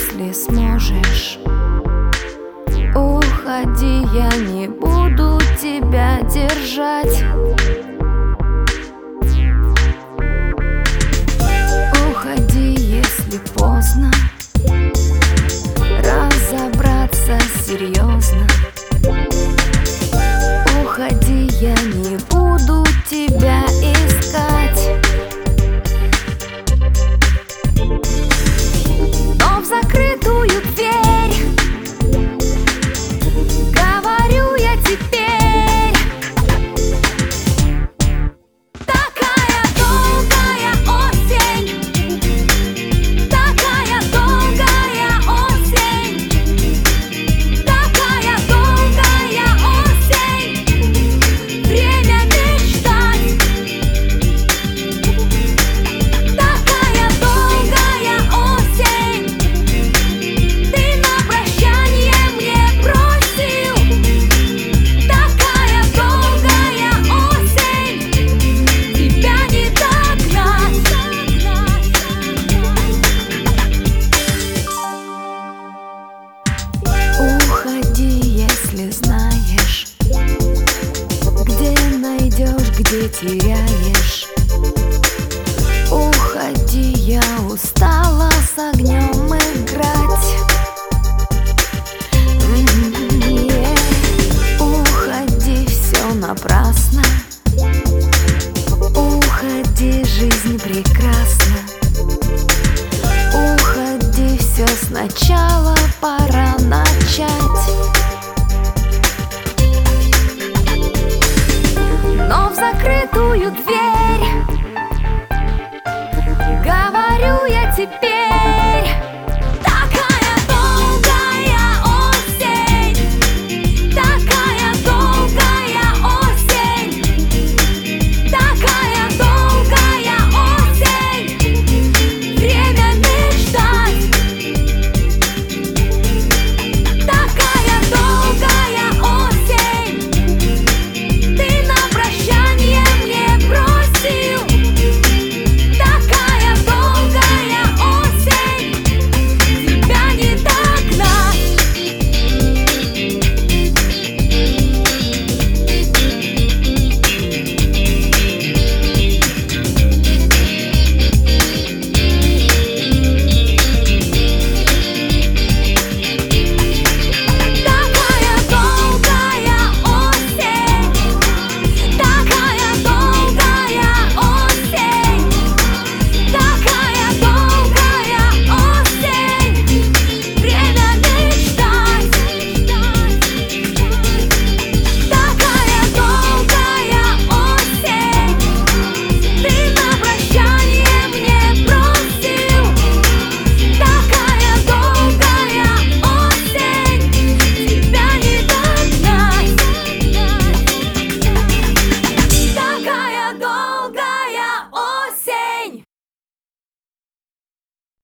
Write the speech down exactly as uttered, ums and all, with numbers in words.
если сможешь. Уходи, я не буду тебя держать. Уходи, если поздно разобраться серьезно. Уходи, я не буду тебя искать. Но в закрытую дверь говорю я теперь. Такая долгая осень, такая долгая осень, такая долгая осень. Время мечтать. Такая долгая осень. Ты на прощание мне бросил. Такая долгая осень. Тебя не догнать. Уходи, если знаешь, где найдешь, где теряешь. Уходи, я устала с огнем играть. М, е. Уходи, все напрасно. Уходи, жизнь прекрасна. Уходи, все сначала пора начать.